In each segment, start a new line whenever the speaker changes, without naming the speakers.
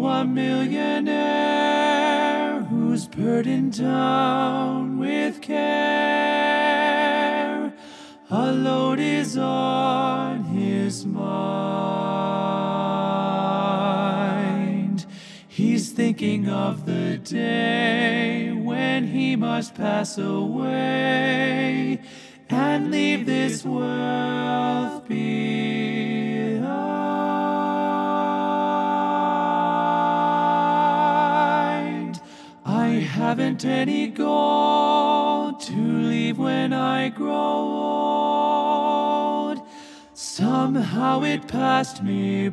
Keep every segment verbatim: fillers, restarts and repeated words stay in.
Oh, a millionaire who's burdened down with care. A load is on his mind. He's thinking of the day when he must pass away and leave this wealth behind. I haven't any gold to leave when I grow old. Somehow it passed me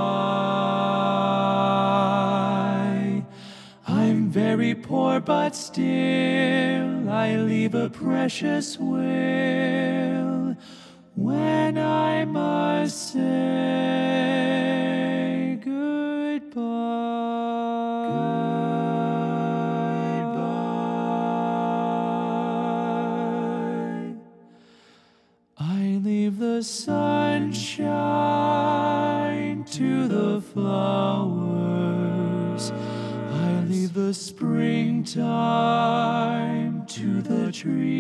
by. I'm very poor, but still I leave a precious will when I must say goodbye. Goodbye. I leave the sunshine to the flowers. I leave the springtime to the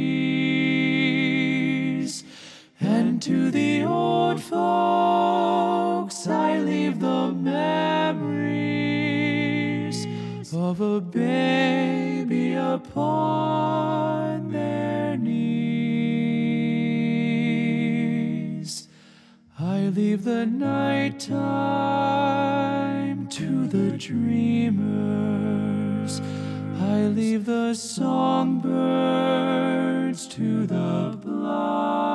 trees, and to the old folks I leave the memories of a baby upon their knees. I leave the nighttime to the dreamers. I leave the songbirds to the blind.